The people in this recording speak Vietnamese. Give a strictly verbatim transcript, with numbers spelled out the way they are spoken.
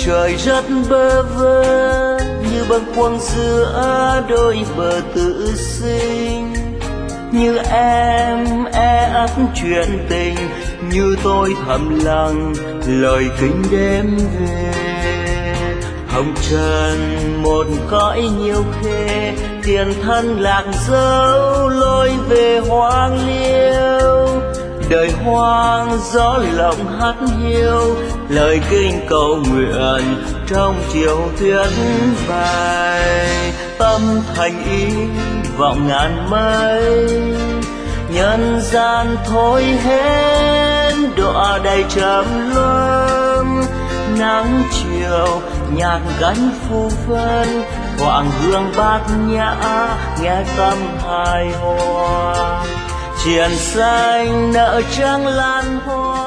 Trời rất bơ vơ như bâng khuâng giữa đôi bờ tự sinh, như em e ấp chuyện tình, như tôi thầm lặng lời kinh đêm về. Hồng trần một cõi nhiều khê, tiền thân lạc dấu lối về hoang liêu. Đời hoang gió lộng hát hiu, lời kinh cầu nguyện trong chiều tuyết bay. Tâm thành ý vọng ngàn mây, nhân gian thôi hết đọa đầy trầm luân. Nắng chiều nhạt gánh phu vân, hoàng hương bát nhã nghe tâm hài hòa. Triền xanh nở trắng lan hoa.